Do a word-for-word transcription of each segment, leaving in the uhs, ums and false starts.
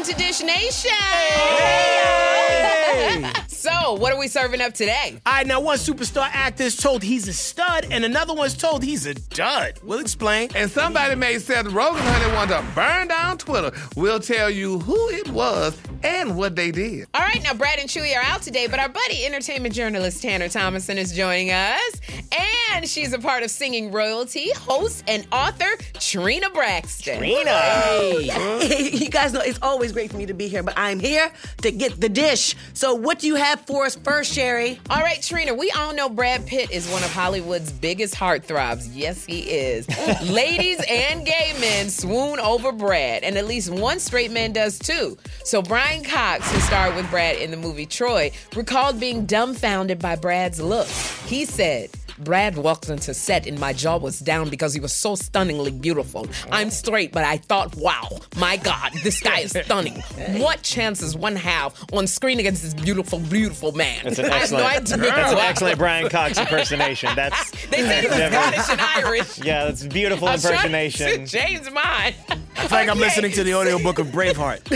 to Dish Nation. Hey! So, what are we serving up today? All right, now one superstar actor is told he's a stud, and another one's told he's a dud. We'll explain. And somebody made Seth Rogen, honey, want to burn down Twitter. We'll tell you who it was and what they did. All right, now Brad and Chewy are out today, but our buddy entertainment journalist Tanner Thomason is joining us. And she's a part of Singing Royalty, host and author Trina Braxton. Trina! Hey. You guys know it's always great for me to be here, but I'm here to get the dish. So what do you have for us first, Sherry? All right, Trina, we all know Brad Pitt is one of Hollywood's biggest heartthrobs. Yes, he is. Ladies and gay men swoon over Brad, and at least one straight man does too. So Brian Cox, who starred with Brad in the movie Troy, recalled being dumbfounded by Brad's look. He said, Brad walked into set and my jaw was down because he was so stunningly beautiful. I'm straight, but I thought, wow, my God, this guy is stunning. What chances one have on screen against this beautiful, beautiful man? That's an excellent, I have no idea. that's an excellent Brian Cox impersonation. That's They said he was Scottish and Irish. Yeah, that's a beautiful I'm impersonation. trying to change mine. I feel like I'm listening to the audiobook of Braveheart.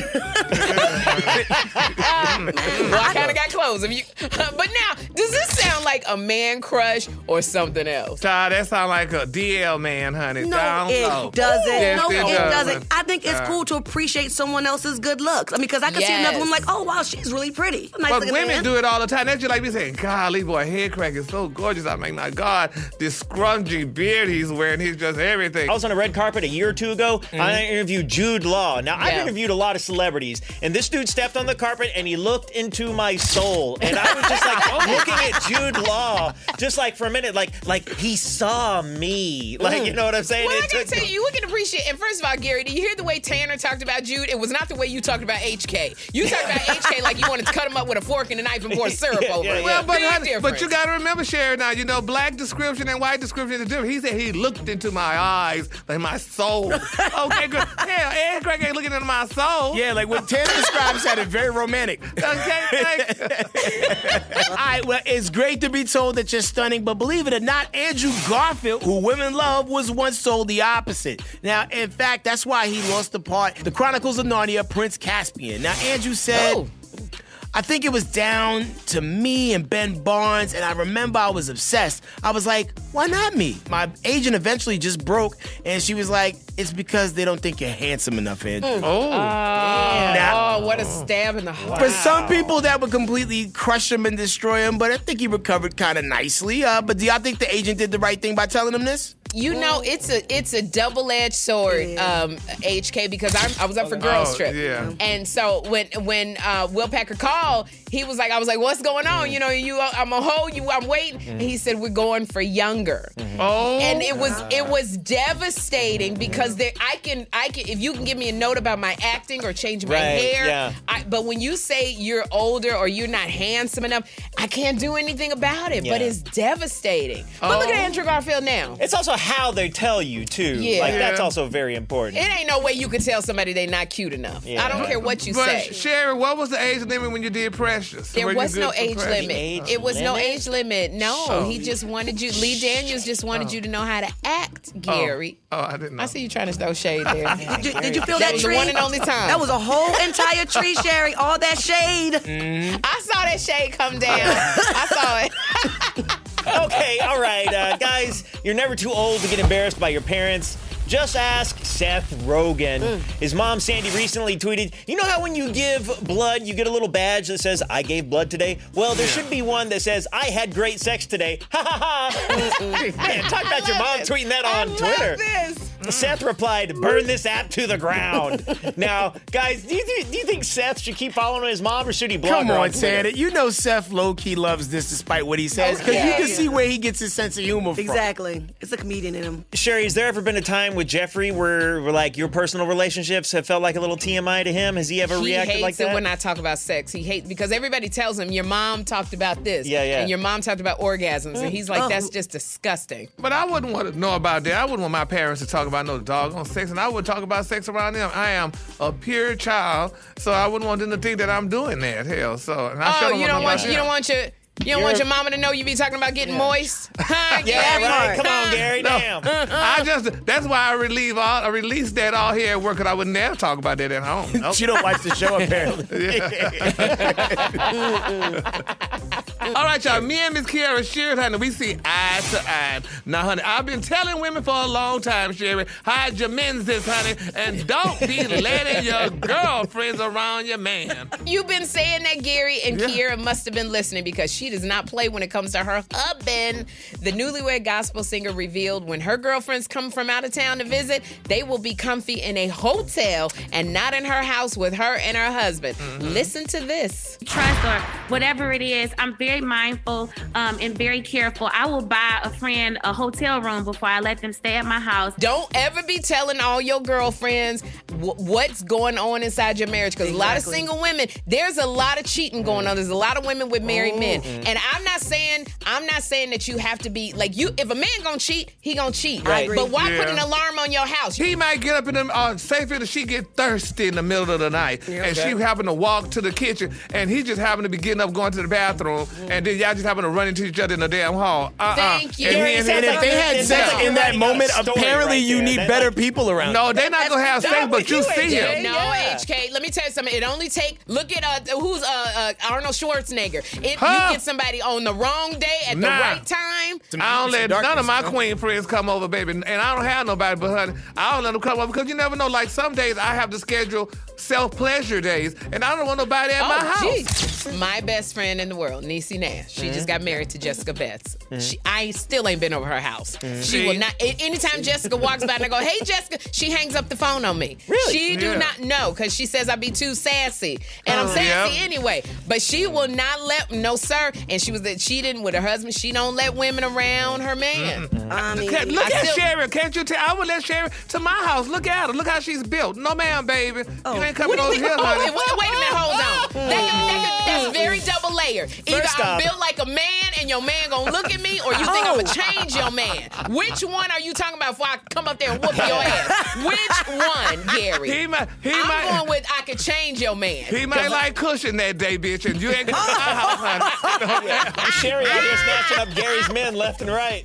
Well, I kind of got close. If you, but now, does this sound like a man crush or something else? Child, that sound like a D L man, honey. No, Down it low. doesn't. Yes, no, it it does. doesn't. I think it's Uh, cool to appreciate someone else's good looks. I mean, because I can see another one like, oh, wow, she's really pretty. Nice But looking women man. do it all the time. That's just like me saying, golly, boy, head crack is so gorgeous. I'm like, my God, this scrunchy beard he's wearing, he's just everything. I was on a red carpet a year or two ago. Mm-hmm. I interviewed Jude Law. Now, I've Yeah. interviewed a lot of celebrities, and this dude stepped on the carpet and he looked into my soul. And I was just like looking at Jude Law, just like for a minute, like like he saw me. Like, you know what I'm saying? Well, I It gotta took- tell you, you can appreciate. And first of all, Gary, do you hear the way Tanner talked about Jude? It was not the way you talked about H K. You talked about H K like you wanted to cut him up with a fork and a knife and pour syrup Yeah, over yeah, it. yeah. Well, but, Big honey, but difference. you got to remember, Sherry, now, you know, black description and white description is different. He said he looked into my eyes, like my soul. Okay, good. Hell, Ed Craig ain't looking into my soul. Yeah, like what Tanner describes sounded very romantic. Okay, thank you. All right, well, it's great to be told that you're stunning, but believe it or not, Andrew Garfield, who women love, was once told the opposite. Now, in fact, that's why he lost the part, The Chronicles of Narnia, Prince Caspian. Now, Andrew said, Oh. I think it was down to me and Ben Barnes, and I remember I was obsessed. I was like, why not me? My agent eventually just broke, and she was like, it's because they don't think you're handsome enough, Andrew. Oh. Now- Oh, what a stab in the heart. For some people, that would completely crush him and destroy him, but I think he recovered kind of nicely. Uh, but do y'all think the agent did the right thing by telling him this? You know, it's a it's a double-edged sword, um, H K, because I'm, I was up for girls' Oh, trip. yeah. And so when when uh, Will Packer called, he was like, I was like, what's going on? You know, you I'm a hoe, you I'm waiting. And he said, we're going for younger. Oh. And it was it was devastating because there I can I can if you can give me a note about my acting or change my Right, hair. yeah. I, but when you say you're older or you're not handsome enough, I can't do anything about it. But Yeah. it's devastating. But look at Andrew Garfield now. It's also how they tell you, too. Yeah. Like, that's Yeah. also very important. It ain't no way you could tell somebody they not cute enough. Yeah. I don't care what you But say. Sherry, what was the age limit when you did Precious? There Were you was good no for age Precious? limit. Age it was no limit? age limit. No, Oh. he just wanted you. Lee Daniels just wanted you to know how to act, Gary. Oh, I didn't know. I see you trying to throw shade there. Did you, did you feel That that, was the tree? one and only time. That was a whole entire tree, Sherry. All that shade. I saw that shade come down. I saw it. Okay, all right, uh, guys, you're never too old to get embarrassed by your parents. Just ask Seth Rogen. His mom, Sandy, recently tweeted, you know how when you give blood, you get a little badge that says, I gave blood today? Well, there should be one that says, I had great sex today. Ha ha ha. Man, talk about your mom tweeting that I on love Twitter. this. Seth replied, burn this app to the ground. Now, guys, do you, th- do you think Seth should keep following his mom or should he block Come her on, on Twitter? Tanner. You know Seth low-key loves this despite what he says, because Okay. you can see where he gets his sense of humor from. Exactly. It's a comedian in him. Sherry, has there ever been a time with Jeffrey where, where, like, your personal relationships have felt like a little T M I to him? Has he ever He reacted hates like it that? when I talk about sex. He hates because everybody tells him your mom talked about this. Yeah, yeah. And your mom talked about orgasms, and he's like, Oh. that's just disgusting. But I wouldn't want to know about that. I wouldn't want my parents to talk about no doggone sex, and I would talk about sex around them. I am a pure child, so I wouldn't want them to think that I'm doing that. Hell, so and I sure Oh, don't you want don't want nobody you don't else. want your You don't want your mama to know you be talking about getting moist? Huh, Yeah, Gary? right. Come on, Gary. No. Damn. I just that's why I relieve all I release that all here at work, because I would never talk about that at home. Nope. She don't watch the show, apparently. All right, y'all. Me and Miss Kiara Sheard, honey, we see eye to eye. Now, honey, I've been telling women for a long time, Sherry, hide your menses, honey, and don't be letting your girlfriends around your man. You've been saying that, Gary, and Yeah. Kiera must have been listening because she does not play when it comes to her husband. The newlywed gospel singer revealed when her girlfriends come from out of town to visit, they will be comfy in a hotel and not in her house with her and her husband. Mm-hmm. Listen to this. Trust or whatever it is, I'm very mindful um, and very careful. I will buy a friend a hotel room before I let them stay at my house. Don't ever be telling all your girlfriends w- what's going on inside your marriage, because a lot of Exactly. single women, there's a lot of cheating going on. There's a lot of women with married men, and I'm not saying I'm not saying that you have to be like you. If a man gonna cheat, he gonna cheat. I agree. But why Yeah. put an alarm on your house? He might get up in the, uh, say for instance, she get thirsty in the middle of the night, and she happen to walk to the kitchen, and he just happen to be getting up, going to the bathroom, and then y'all just happen to run into each other in the damn hall. Uh-uh. Thank you. And, he Gary, and, sounds And and if they like had it sex sounds in like that writing a moment, story apparently right you there. need They're better like- people around. no, they're not gonna have sex, Stop but with you you, see A J. him. No, Yeah. H K. Let me tell you something. It only take look at uh who's uh, uh Arnold Schwarzenegger. If Huh? you get somebody on the wrong day at the Nah. right time, I don't let Darkness, none of my huh? queen friends come over, baby. And I don't have nobody but honey. I don't let them come over because you never know. Like some days I have to schedule self-pleasure days, and I don't want nobody at my oh, house. geez. My best friend in the world, Niecy Nash. She just got married to Jessica Betts. She, I still ain't been over her house. She See? will not. a- Anytime Jessica walks by and I go, "Hey, Jessica," she hangs up the phone on me. Really? She do Yeah. not know because she says I be too sassy, and I'm sassy Yep. anyway. But she will not let no sir. And she was that cheating with her husband. She don't let women around her man. I mean, Can't- Look I at still- Sherry. Can't you tell? I would let Sherry to my house. Look at her. Look how she's built. No, ma'am, baby. You ain't coming What do over you here, think? Oh, honey. wait, wait, wait a minute, hold on. That could- that could- that's very double layered. Either First I'm off- built like a man and your man gonna look at me, or you think I'm gonna change your man. Which one are you talking about before I come up there and whoop your ass? Which one, Gary? He might. He I'm might. going with I could change your man. He might like cushion that day, bitch, and you ain't coming to my house, honey. Sherry out here snatching up Gary's men left and right.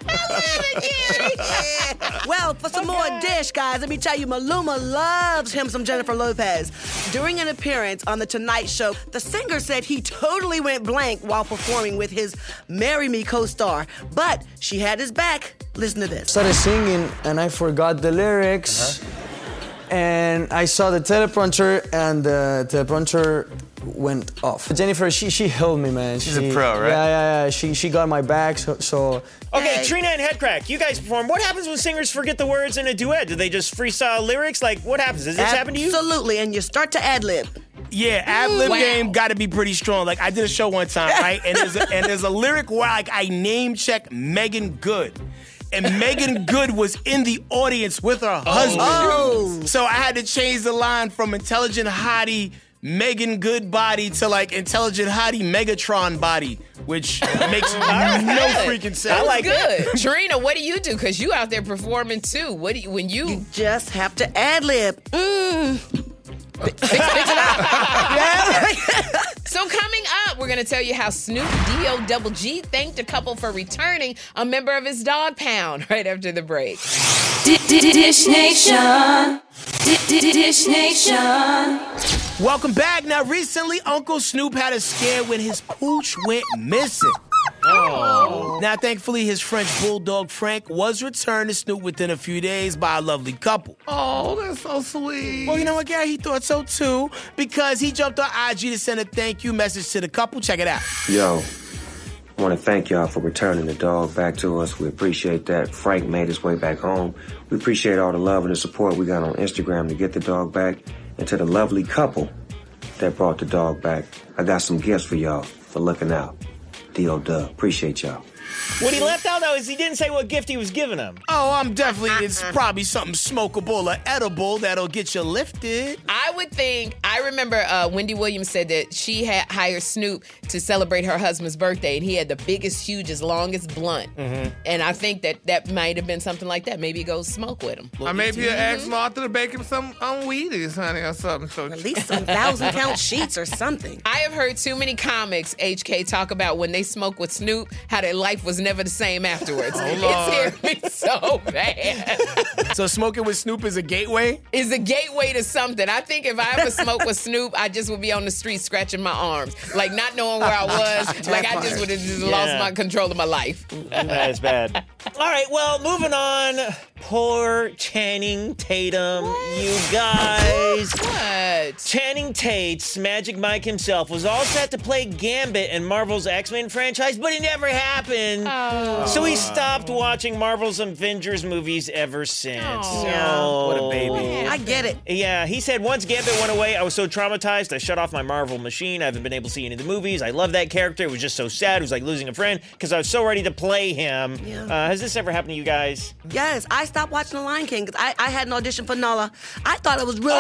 Well, for some more dish, guys, let me tell you, Maluma loves him some Jennifer Lopez. During an appearance on The Tonight Show, the singer said he totally went blank while performing with his Marry Me co-star, but she had his back. Listen to this. Started singing and I forgot the lyrics. And I saw the teleprompter and the teleprompter went off. Jennifer, she she held me, man. She's a She- pro, right? Yeah, yeah, yeah. She she got my back, so, so Okay, Hey. Trina and Headcrack, you guys perform. What happens when singers forget the words in a duet? Do they just freestyle lyrics? Like, what happens? Does this happen to you? Absolutely, and you start to ad-lib. Yeah, ad lib Wow. game got to be pretty strong. Like I did a show one time, right? And there's a, and there's a lyric where like I name check Megan Good. And Megan Good was in the audience with her husband. Oh. So I had to change the line from intelligent hottie Megan Good body to like intelligent hottie Megatron body, which makes no freaking sense. I like Good. Trina, what do you do? Because you out there performing too. What do you, when you Just have to ad-lib. Mm. fix, fix it up? So coming up, we're going to tell you how Snoop D O Double G thanked a couple for returning a member of his dog pound right after the break. Dish Nation. Dish Nation. Welcome back. Now, recently, Uncle Snoop had a scare when his pooch went missing. Oh. Now, thankfully, his French bulldog Frank was returned to Snoop within a few days by a lovely couple. Oh, that's so sweet. Well, you know what, Gary? He thought so too, because he jumped on I G to send a thank you message to the couple. Check it out. Yo, I want to thank y'all for returning the dog back to us. We appreciate that. Frank made his way back home. We appreciate all the love and the support we got on Instagram to get the dog back. And to the lovely couple that brought the dog back, I got some gifts for y'all for looking out. D O Dub, appreciate y'all. What he left out, though, is he didn't say what gift he was giving him. Oh, I'm definitely, it's probably something smokable or edible that'll get you lifted. I would think, I remember uh, Wendy Williams said that she had hired Snoop to celebrate her husband's birthday, and he had the biggest, hugest, longest blunt. Mm-hmm. And I think that that might have been something like that. Maybe go smoke with him. Or maybe you ask Martha to bake him some um, Wheaties, honey, or something. So At least some thousand count sheets or something. I have heard too many comics, H K, talk about when they smoke with Snoop, how their life was never the same afterwards. Oh, it's Lord. scared me so bad. So smoking with Snoop is a gateway? Is a gateway to something. I think if I ever smoked with Snoop, I just would be on the street scratching my arms, like not knowing where I was. Like I just would have just Yeah. lost my control of my life. That is bad. All right, well, moving on. Poor Channing Tatum, you guys. What? Channing Tate's Magic Mike himself was all set to play Gambit in Marvel's X-Men franchise, but it never happened. Oh. So he stopped watching Marvel's Avengers movies ever since. Oh. Oh. What a baby. I get it. Yeah, he said once Gambit went away, I was so traumatized, I shut off my Marvel machine. I haven't been able to see any of the movies. I love that character. It was just so sad. It was like losing a friend because I was so ready to play him. Yeah. Uh, has this ever happened to you guys? Yes, I stopped watching The Lion King because I, I had an audition for Nala. I thought it was really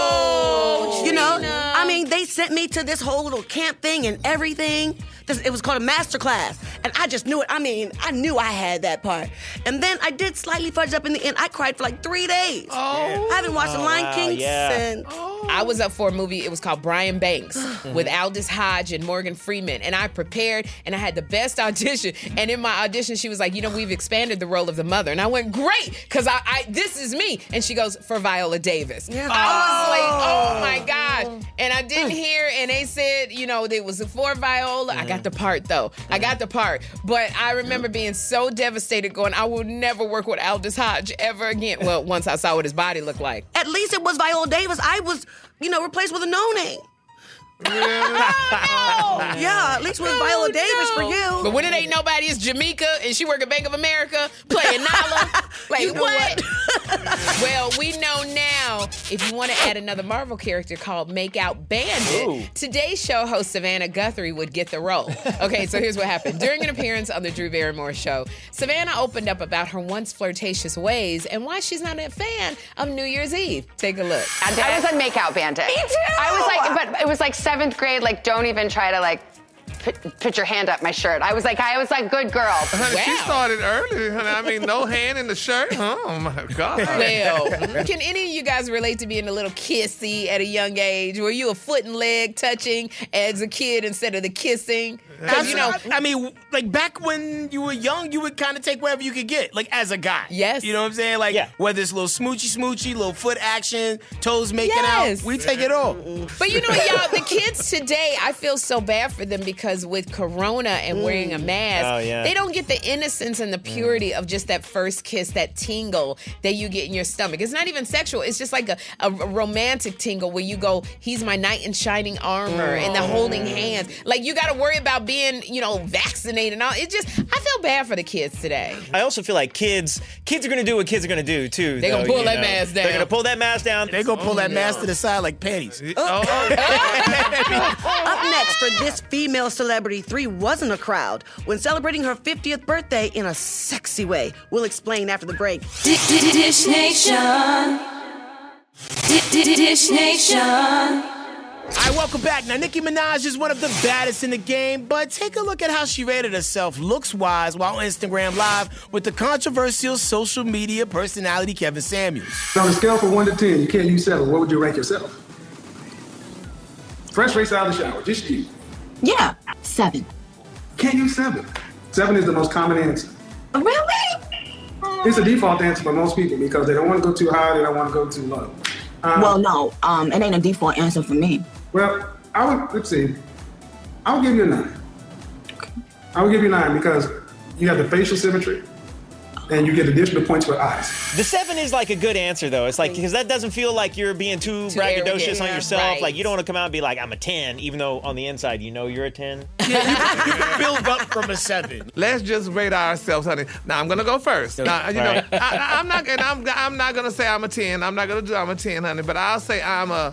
Oh, good. You know, Trina. I mean, they sent me to this whole little camp thing and everything. This, it was called a master class, and I just knew it. I mean, I knew I had that part. And then I did slightly fudge up in the end. I cried for like three days. Oh, I haven't watched The Lion wow, King yeah. since. I was up for a movie. It was called Brian Banks with Aldous Hodge and Morgan Freeman. And I prepared and I had the best audition. And in my audition, she was like, you know, we've expanded the role of the mother. And I went, great, because I, I this is me. And she goes, for Viola Davis. Yeah. I was like, oh my God. And I didn't hear, and they said, you know, it was for Viola. I got the part though. I got the part. But I remember being so devastated going, I will never work with Aldous Hodge ever again. Well, once I saw what his body looked like. At least it was Viola Davis. I was, you know, replaced with a no name. Oh, no. Yeah, at least it was Viola Davis for you. But when it ain't nobody, it's Jamaica, and she work at Bank of America playing Nala. Like, You know what? Well, we know now if you want to add another Marvel character called Make Out Bandit, Ooh. today's show host Savannah Guthrie would get the role. Okay, so here's what happened. During an appearance on the Drew Barrymore show, Savannah opened up about her once flirtatious ways and why she's not a fan of New Year's Eve. Take a look. I was a Makeout Bandit. Me too. I was like, but it was like seventh grade. Like, don't even try to like put, put your hand up my shirt. I was like, I was like, good girl. Honey, she Wow. started early, honey. I mean, no hand in the shirt. Oh, my God. Well, can any of you guys relate to being a little kissy at a young age? Were you a foot and leg touching as a kid instead of the kissing? 'Cause, you know, I mean, like back when you were young, you would kind of take whatever you could get, like as a guy. Yes. You know what I'm saying? Like Yeah. whether it's a little smoochy smoochy, little foot action, toes making Yes. out, we take it all. but you know what, y'all, the kids today, I feel so bad for them because with Corona and wearing a mask, Oh, yeah. they don't get the innocence and the purity of just that first kiss, that tingle that you get in your stomach. It's not even sexual. It's just like a, a romantic tingle where you go, he's my knight in shining armor, and the holding hands. Like, you got to worry about being, you know, vaccinated and all. It just, I feel bad for the kids today. I also feel like kids, kids are gonna do what kids are gonna do too. They gonna though, pull you that know. mask down. They're gonna pull that mask down. They gonna pull that mask to the side like panties. Oh, oh. Up next for this female celebrity, three wasn't a crowd when celebrating her fiftieth birthday in a sexy way. We'll explain after the break. Dish Nation. Dish Nation. All right, welcome back. Now, Nicki Minaj is one of the baddest in the game, but take a look at how she rated herself looks-wise while on Instagram Live with the controversial social media personality Kevin Samuels. So on a scale from one to ten, you can't use seven. What would you rank yourself? Fresh face out of the shower, just you. Yeah, seven. Can't use seven. Seven is the most common answer. Really? It's a default answer for most people because they don't want to go too high, they don't want to go too low. Um, Well, no, um, it ain't a default answer for me. Well, I would, let's see. I would give you a nine. I would give you a nine because you have the facial symmetry and you get additional points for eyes. The seven is like a good answer though. It's like, because that doesn't feel like you're being too, Too braggadocious arrogant, on yeah, yourself. right. Like, you don't want to come out and be like, I'm a ten, even though on the inside you know you're a ten. Build up from a seven. Let's just rate ourselves, honey. Now I'm gonna go first. Now, you Right. know, I, I'm not, and I'm, I'm not gonna say I'm a ten. I'm not gonna do I'm a ten, honey. But I'll say I'm a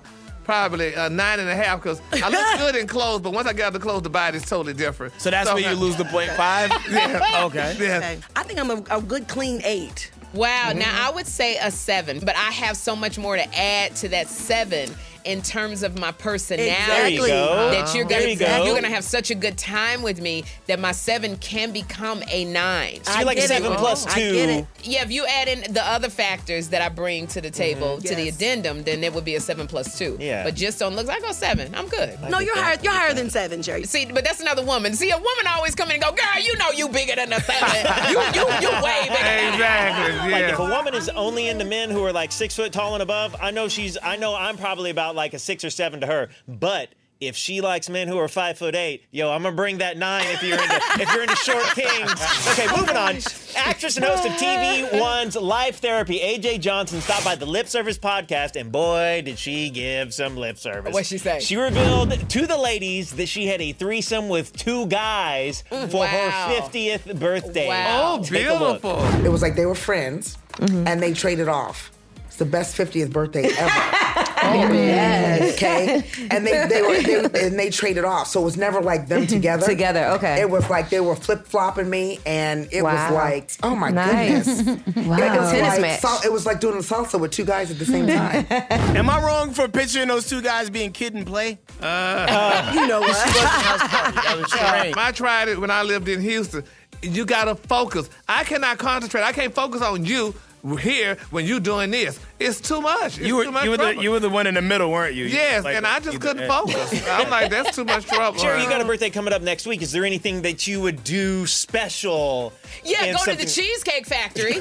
probably a nine and a half because I look good in clothes, but once I get out the clothes, the body's totally different. So that's so, where you lose the point five? Yeah. Okay. Yeah. Okay. I think I'm a, a good clean eight. Wow. Mm-hmm. Now, I would say a seven, but I have so much more to add to that seven in terms of my personality. There you go. That you're There gonna you go. you're gonna have such a good time with me that my seven can become a nine. So you're like get it. seven plus I two. get it. Yeah, if you add in the other factors that I bring to the table to the Yes. addendum, then it would be a seven plus two. Yeah. But just on looks, I go seven. I'm good. No, you're higher. You're higher than seven, Jerry. See, but that's another woman. See, a woman always come in and go, girl, you know you bigger than a seven. you, you, you way bigger than Exactly. Like Yeah. if a woman is only into men who are like six foot tall and above, I know she's. I know I'm probably about like a six or seven to her. But if she likes men who are five foot eight, yo, I'm gonna bring that nine if you're into if you're into short kings. Okay, moving on. Actress and host of T V One's Life Therapy, A J Johnson, stopped by the Lip Service podcast, and boy, did she give some lip service. What'd she say? She revealed to the ladies that she had a threesome with two guys for Wow. her fiftieth birthday. Wow. Oh, Take a look. beautiful. It was like they were friends, and they traded off. It's the best fiftieth birthday ever. Oh, yes. Okay, and they they were they, and they traded off, so it was never like them together. Together, okay. It was like they were flip flopping me, and it Wow. was like, oh my Nice. goodness, Wow. It was Tennis like match. sal- it was like doing a salsa with two guys at the same time. Am I wrong for picturing those two guys being kid and play? You know what? That was strange. I tried it when I lived in Houston. You gotta focus. I cannot concentrate. I can't focus on you here when you doing this. It's too much. It's You were too much you were the trouble. you were the one in the middle, weren't you? Yes, Like, and I just either- couldn't focus. I'm like, that's too much trouble. Jerry, you got a birthday coming up next week. Is there anything that you would do special? Yeah, in go to the something- Cheesecake Factory.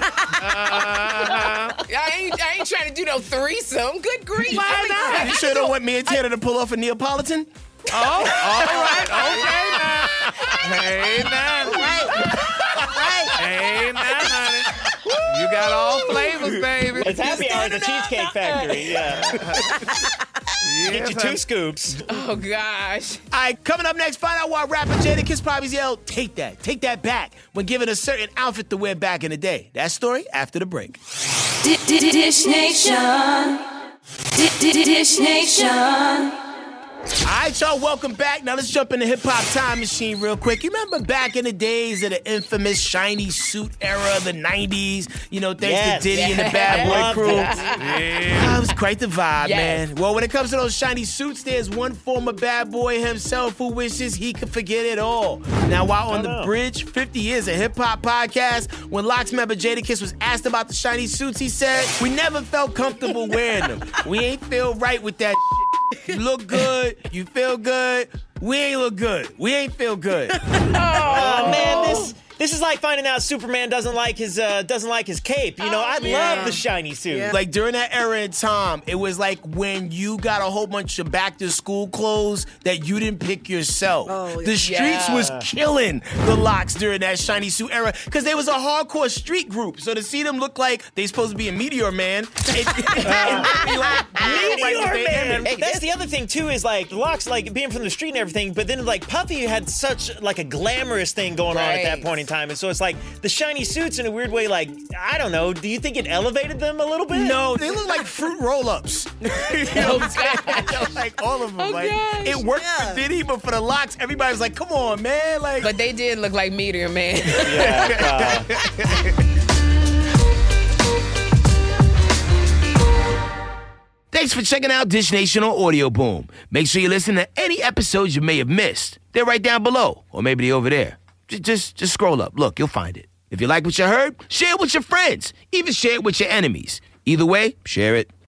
I ain't I ain't trying to do no threesome. Good grief. Why I mean, not? I You could sure go- don't want me and Tanner to pull off a Neapolitan? Oh, all right. Okay, now. Hey, now. Hey, now, honey. You got all flavors, baby. It's happy hour at the Cheesecake Factory. Yeah. Get you two scoops. Oh, gosh. All right, coming up next, find out why rapper Jadakiss probably yelled, take that, take that back, when given a certain outfit to wear back in the day. That story after the break. Dish Nation. Dish Nation. All right, y'all, welcome back. Now let's jump in the hip-hop time machine real quick. You remember back in the days of the infamous shiny suit era, the nineties, you know, thanks Yes. to Diddy and the I Bad Boy loved crew. it. Yeah. It was quite the vibe, Yes. man. Well, when it comes to those shiny suits, there's one former bad boy himself who wishes he could forget it all. Now, while on I the know. Bridge, fifty years of hip-hop podcast, when Locks member Jadakiss was asked about the shiny suits, he said, we never felt comfortable wearing them. We ain't feel right with that You look good. You feel good. We ain't look good. We ain't feel good. Oh man, this this is like finding out Superman doesn't like his uh, doesn't like his cape. You know, I yeah. love the shiny suit. Yeah. Like during that era in time, it was like when you got a whole bunch of back to school clothes that you didn't pick yourself. Oh, the streets yeah. was killing the Locks during that shiny suit era because they was a hardcore street group. So to see them look like they supposed to be a Meteor Man, it, it, it, like, Meteor Man. That's the other thing too. Is like Locks, like being from the street and everything. But then like Puffy had such like a glamorous thing going on at that Right. point in time, and so it's like the shiny suits in a weird way. Like I don't know. Do you think it elevated them a little bit? No, they look like fruit roll-ups. You know what I'm saying? Like all of them. Oh, like gosh. it worked Yeah. for Diddy, but for the Locks, everybody was like, "Come on, man!" Like, But they did look like Meteor Man. Yeah. uh, thanks for checking out Dish Nation on Audio Boom. Make sure you listen to any episodes you may have missed. They're right down below, or maybe they're over there. Just, just, just scroll up. Look, you'll find it. If you like what you heard, share it with your friends. Even share it with your enemies. Either way, share it.